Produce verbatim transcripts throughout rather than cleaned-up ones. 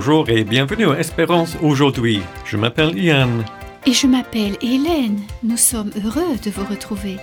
Bonjour et bienvenue à Espérance aujourd'hui. Je m'appelle Ian. Et je m'appelle Hélène. Nous sommes heureux de vous retrouver.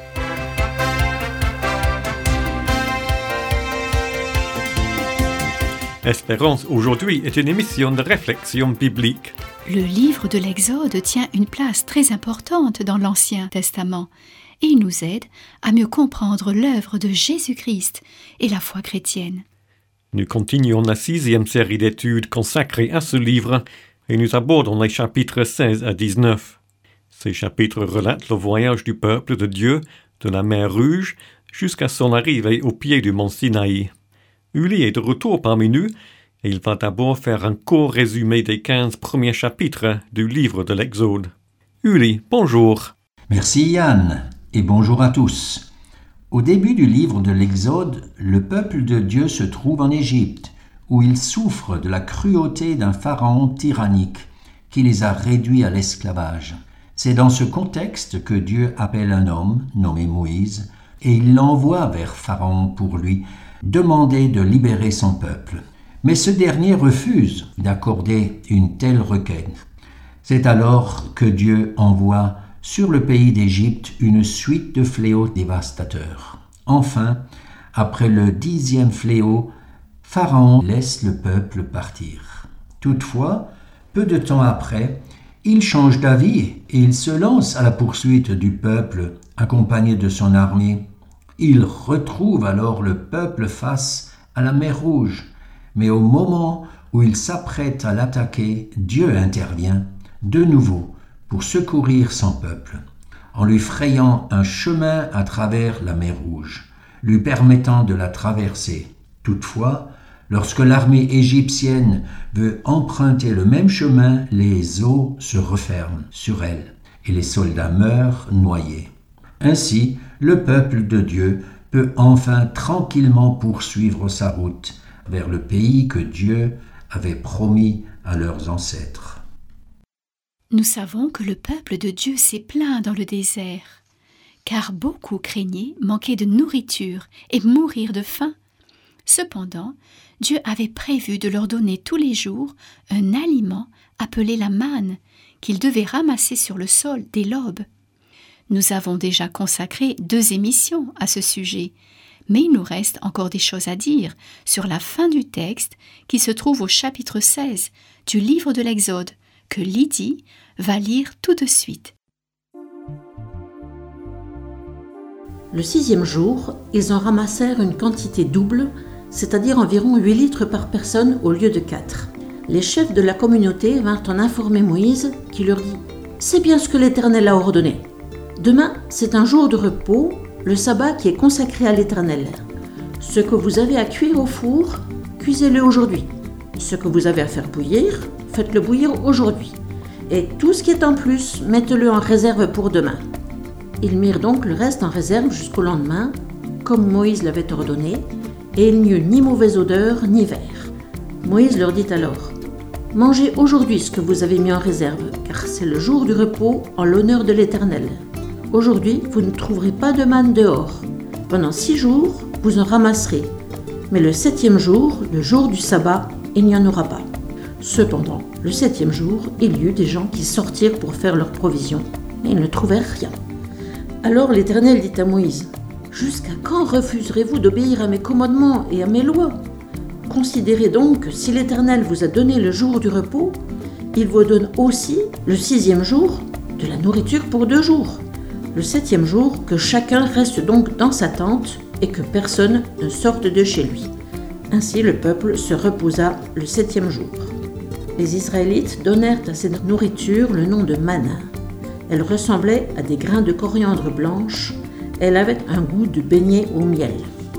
Espérance aujourd'hui est une émission de réflexion biblique. Le livre de l'Exode tient une place très importante dans l'Ancien Testament et il nous aide à mieux comprendre l'œuvre de Jésus-Christ et la foi chrétienne. Nous continuons la sixième série d'études consacrée à ce livre et nous abordons les chapitres seize à dix-neuf. Ces chapitres relatent le voyage du peuple de Dieu de la mer Rouge jusqu'à son arrivée au pied du mont Sinaï. Uli est de retour parmi nous et il va d'abord faire un court résumé des quinze premiers chapitres du livre de l'Exode. Uli, bonjour. Merci Yann et bonjour à tous. Au début du livre de l'Exode, le peuple de Dieu se trouve en Égypte, où il souffre de la cruauté d'un pharaon tyrannique qui les a réduits à l'esclavage. C'est dans ce contexte que Dieu appelle un homme nommé Moïse et il l'envoie vers Pharaon pour lui demander de libérer son peuple. Mais ce dernier refuse d'accorder une telle requête. C'est alors que Dieu envoie sur le pays d'Égypte une suite de fléaux dévastateurs. Enfin, après le dixième fléau, Pharaon laisse le peuple partir. Toutefois, peu de temps après, il change d'avis et il se lance à la poursuite du peuple accompagné de son armée. Il retrouve alors le peuple face à la mer Rouge, mais au moment où il s'apprête à l'attaquer, Dieu intervient de nouveau pour secourir son peuple, en lui frayant un chemin à travers la mer Rouge, lui permettant de la traverser. Toutefois, lorsque l'armée égyptienne veut emprunter le même chemin, les eaux se referment sur elle et les soldats meurent noyés. Ainsi, le peuple de Dieu peut enfin tranquillement poursuivre sa route vers le pays que Dieu avait promis à leurs ancêtres. Nous savons que le peuple de Dieu s'est plaint dans le désert, car beaucoup craignaient manquer de nourriture et mourir de faim. Cependant, Dieu avait prévu de leur donner tous les jours un aliment appelé la manne, qu'ils devaient ramasser sur le sol dès l'aube. Nous avons déjà consacré deux émissions à ce sujet, mais il nous reste encore des choses à dire sur la fin du texte qui se trouve au chapitre seize du livre de l'Exode, que Lydie va lire tout de suite. Le sixième jour, ils en ramassèrent une quantité double, c'est-à-dire environ huit litres par personne au lieu de quatre. Les chefs de la communauté vinrent en informer Moïse, qui leur dit « C'est bien ce que l'Éternel a ordonné. Demain, c'est un jour de repos, le sabbat qui est consacré à l'Éternel. Ce que vous avez à cuire au four, cuisez-le aujourd'hui. Ce que vous avez à faire bouillir, faites-le bouillir aujourd'hui. Et tout ce qui est en plus, mettez-le en réserve pour demain. » Ils mirent donc le reste en réserve jusqu'au lendemain, comme Moïse l'avait ordonné, et il n'y eut ni mauvaise odeur, ni verre. Moïse leur dit alors « Mangez aujourd'hui ce que vous avez mis en réserve, car c'est le jour du repos en l'honneur de l'Éternel. Aujourd'hui, vous ne trouverez pas de manne dehors. Pendant six jours, vous en ramasserez. Mais le septième jour, le jour du sabbat, il n'y en aura pas. » Cependant, le septième jour, il y eut des gens qui sortirent pour faire leurs provisions, mais ils ne trouvèrent rien. Alors l'Éternel dit à Moïse « Jusqu'à quand refuserez-vous d'obéir à mes commandements et à mes lois ? Considérez donc que si l'Éternel vous a donné le jour du repos, il vous donne aussi, le sixième jour, de la nourriture pour deux jours. Le septième jour, que chacun reste donc dans sa tente et que personne ne sorte de chez lui. » Ainsi le peuple se reposa le septième jour. Les Israélites donnèrent à cette nourriture le nom de manna. Elle ressemblait à des grains de coriandre blanche. Elle avait un goût de beignet au miel.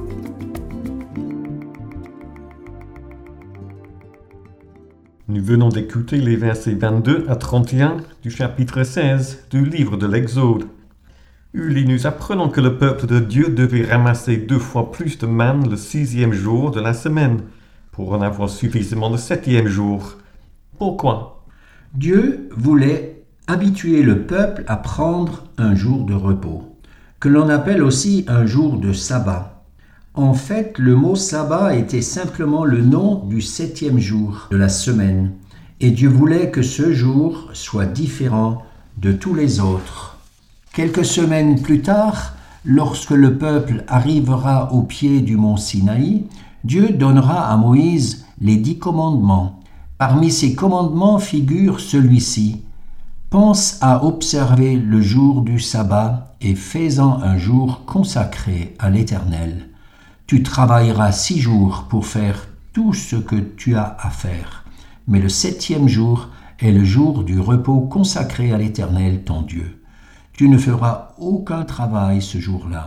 Nous venons d'écouter les versets vingt-deux à trente et un du chapitre seize du livre de l'Exode. Uli, nous apprenons que le peuple de Dieu devait ramasser deux fois plus de manne le sixième jour de la semaine, pour en avoir suffisamment le septième jour. Pourquoi ? Dieu voulait habituer le peuple à prendre un jour de repos, que l'on appelle aussi un jour de sabbat. En fait, le mot sabbat était simplement le nom du septième jour de la semaine, et Dieu voulait que ce jour soit différent de tous les autres. Quelques semaines plus tard, lorsque le peuple arrivera au pied du mont Sinaï, Dieu donnera à Moïse les dix commandements. Parmi ces commandements figure celui-ci. Pense à observer le jour du sabbat et fais-en un jour consacré à l'Éternel. Tu travailleras six jours pour faire tout ce que tu as à faire, mais le septième jour est le jour du repos consacré à l'Éternel ton Dieu. Tu ne feras aucun travail ce jour-là.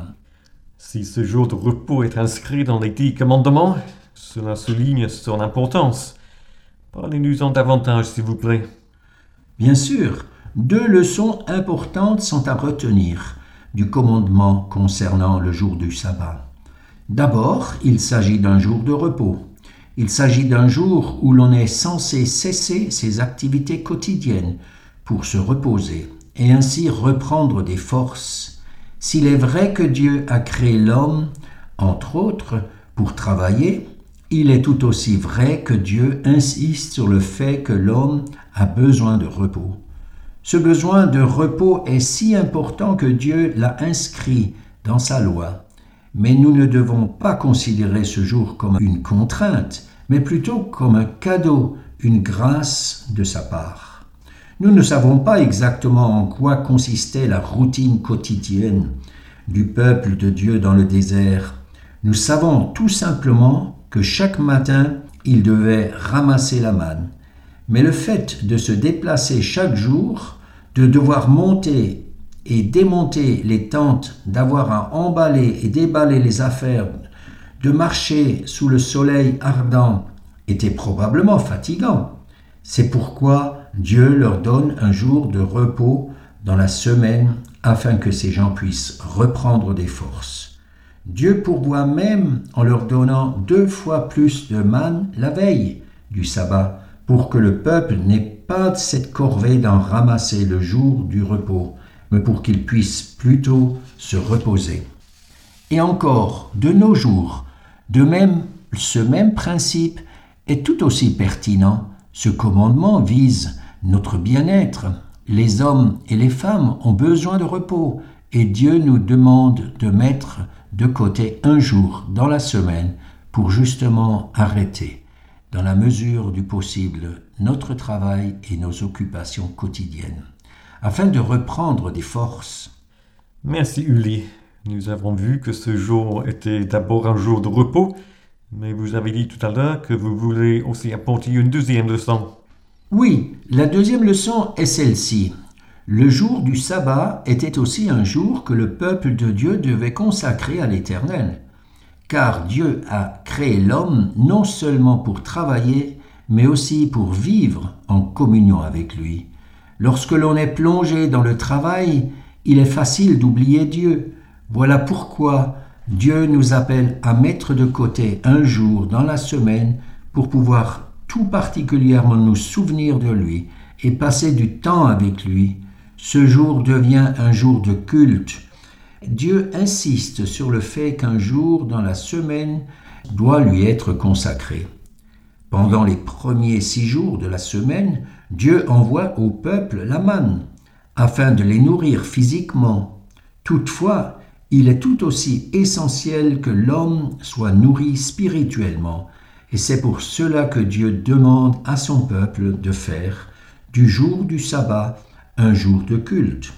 Si ce jour de repos est inscrit dans les dix commandements, cela souligne son importance. Parlez-nous-en davantage, s'il vous plaît. Bien sûr, deux leçons importantes sont à retenir du commandement concernant le jour du sabbat. D'abord, il s'agit d'un jour de repos. Il s'agit d'un jour où l'on est censé cesser ses activités quotidiennes pour se reposer et ainsi reprendre des forces. S'il est vrai que Dieu a créé l'homme, entre autres, pour travailler, il est tout aussi vrai que Dieu insiste sur le fait que l'homme a besoin de repos. Ce besoin de repos est si important que Dieu l'a inscrit dans sa loi. Mais nous ne devons pas considérer ce jour comme une contrainte, mais plutôt comme un cadeau, une grâce de sa part. Nous ne savons pas exactement en quoi consistait la routine quotidienne du peuple de Dieu dans le désert. Nous savons tout simplement que chaque matin, il devait ramasser la manne. Mais le fait de se déplacer chaque jour, de devoir monter et démonter les tentes, d'avoir à emballer et déballer les affaires, de marcher sous le soleil ardent, était probablement fatigant. C'est pourquoi Dieu leur donne un jour de repos dans la semaine afin que ces gens puissent reprendre des forces. Dieu pourvoit même en leur donnant deux fois plus de manne la veille du sabbat pour que le peuple n'ait pas cette corvée d'en ramasser le jour du repos, mais pour qu'ils puissent plutôt se reposer. Et encore, de nos jours, de même, ce même principe est tout aussi pertinent. Ce commandement vise notre bien-être. Les hommes et les femmes ont besoin de repos et Dieu nous demande de mettre de côté un jour dans la semaine pour justement arrêter, dans la mesure du possible, notre travail et nos occupations quotidiennes, afin de reprendre des forces. Merci Uli. Nous avons vu que ce jour était d'abord un jour de repos, mais vous avez dit tout à l'heure que vous voulez aussi apporter une deuxième leçon. Oui, la deuxième leçon est celle-ci. Le jour du sabbat était aussi un jour que le peuple de Dieu devait consacrer à l'Éternel, car Dieu a créé l'homme non seulement pour travailler, mais aussi pour vivre en communion avec lui. Lorsque l'on est plongé dans le travail, il est facile d'oublier Dieu. Voilà pourquoi Dieu nous appelle à mettre de côté un jour dans la semaine pour pouvoir tout particulièrement nous souvenir de lui et passer du temps avec lui. Ce jour devient un jour de culte. Dieu insiste sur le fait qu'un jour dans la semaine doit lui être consacré. Pendant les premiers six jours de la semaine, Dieu envoie au peuple la manne, afin de les nourrir physiquement. Toutefois, il est tout aussi essentiel que l'homme soit nourri spirituellement, et c'est pour cela que Dieu demande à son peuple de faire du jour du sabbat un jour de culte.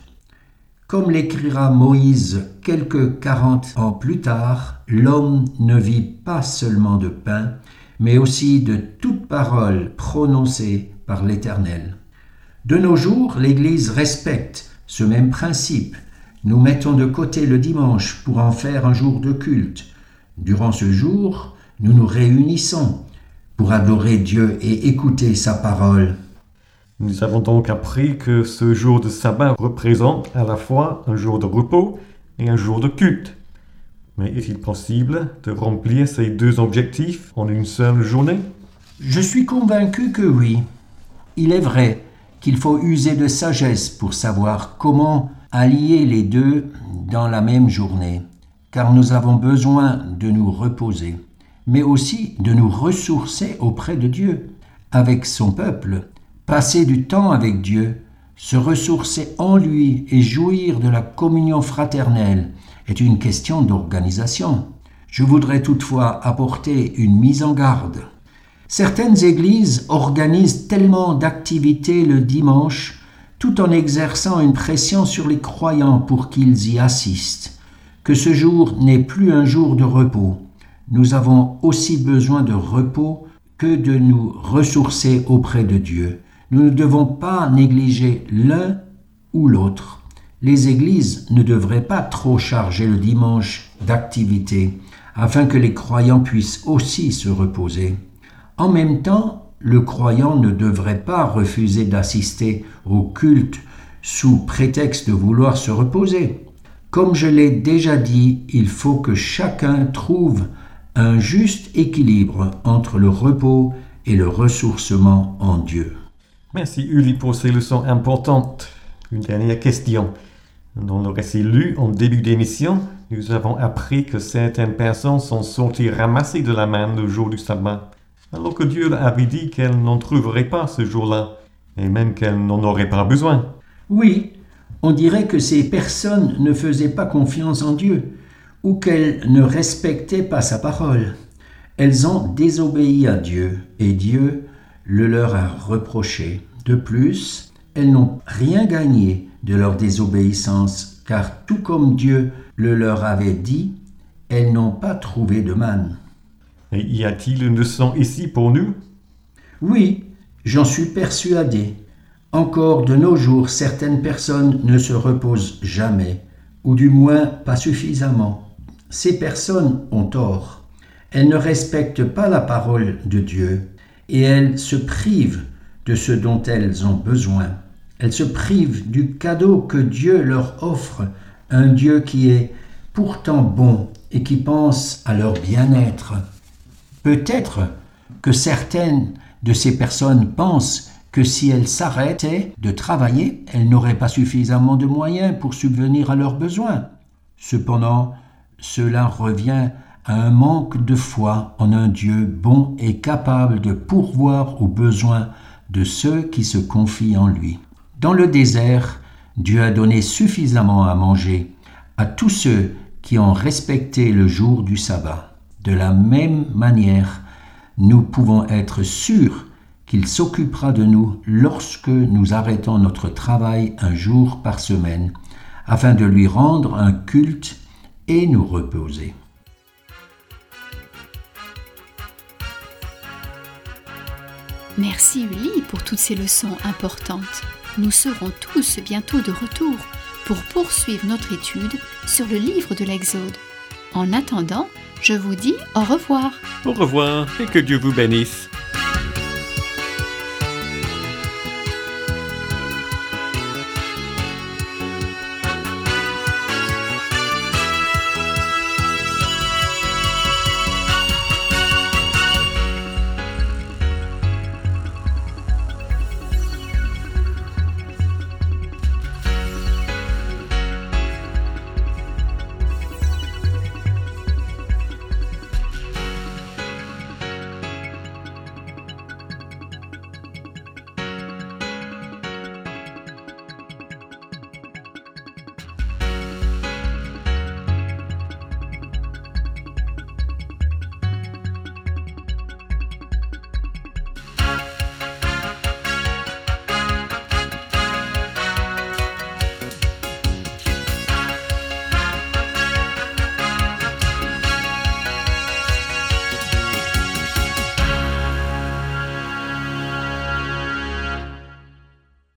Comme l'écrira Moïse quelques quarante ans plus tard, l'homme ne vit pas seulement de pain, mais aussi de toute parole prononcée par l'Éternel. De nos jours, l'Église respecte ce même principe. Nous mettons de côté le dimanche pour en faire un jour de culte. Durant ce jour, nous nous réunissons pour adorer Dieu et écouter sa parole. Nous avons donc appris que ce jour de sabbat représente à la fois un jour de repos et un jour de culte. Mais est-il possible de remplir ces deux objectifs en une seule journée? Je suis convaincu que oui. Il est vrai qu'il faut user de sagesse pour savoir comment allier les deux dans la même journée. car nous avons besoin de nous reposer, mais aussi de nous ressourcer auprès de Dieu, avec son peuple, passer du temps avec Dieu, se ressourcer en lui et jouir de la communion fraternelle est une question d'organisation. Je voudrais toutefois apporter une mise en garde. Certaines églises organisent tellement d'activités le dimanche, tout en exerçant une pression sur les croyants pour qu'ils y assistent, que ce jour n'est plus un jour de repos. Nous avons aussi besoin de repos que de nous ressourcer auprès de Dieu. Nous ne devons pas négliger l'un ou l'autre. Les églises ne devraient pas trop charger le dimanche d'activités, afin que les croyants puissent aussi se reposer. En même temps, le croyant ne devrait pas refuser d'assister au culte sous prétexte de vouloir se reposer. Comme je l'ai déjà dit, il faut que chacun trouve un juste équilibre entre le repos et le ressourcement en Dieu. Merci Uli pour ces leçons importantes. Une dernière question. Dans le récit lu en début d'émission, nous avons appris que certaines personnes sont sorties ramasser de la manne le jour du sabbat, alors que Dieu avait dit qu'elles n'en trouveraient pas ce jour-là, et même qu'elles n'en auraient pas besoin. Oui, on dirait que ces personnes ne faisaient pas confiance en Dieu, ou qu'elles ne respectaient pas sa parole. Elles ont désobéi à Dieu, et Dieu le leur a reproché. De plus, elles n'ont rien gagné de leur désobéissance, car tout comme Dieu le leur avait dit, elles n'ont pas trouvé de manne. Et y a-t-il une leçon ici pour nous? Oui, j'en suis persuadé. Encore de nos jours, certaines personnes ne se reposent jamais, ou du moins pas suffisamment. Ces personnes ont tort. Elles ne respectent pas la parole de Dieu, et elles se privent de ce dont elles ont besoin. Elles se privent du cadeau que Dieu leur offre, un Dieu qui est pourtant bon et qui pense à leur bien-être. Peut-être que certaines de ces personnes pensent que si elles s'arrêtaient de travailler, elles n'auraient pas suffisamment de moyens pour subvenir à leurs besoins. Cependant, cela revient à un manque de foi en un Dieu bon et capable de pourvoir aux besoins de ceux qui se confient en lui. Dans le désert, Dieu a donné suffisamment à manger à tous ceux qui ont respecté le jour du sabbat. De la même manière, nous pouvons être sûrs qu'il s'occupera de nous lorsque nous arrêtons notre travail un jour par semaine, afin de lui rendre un culte et nous reposer. Merci Uli pour toutes ces leçons importantes. Nous serons tous bientôt de retour pour poursuivre notre étude sur le livre de l'Exode. En attendant, je vous dis au revoir. Au revoir et que Dieu vous bénisse.